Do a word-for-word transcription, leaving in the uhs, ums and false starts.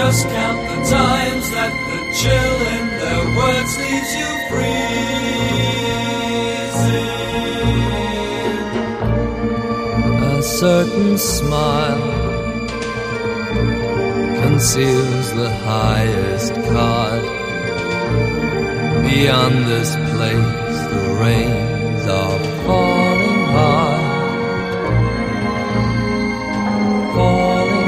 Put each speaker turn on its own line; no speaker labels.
just count the times that the chill in their words leaves you freezing. A certain smile conceals the highest card. Beyond this place the rains are falling hard.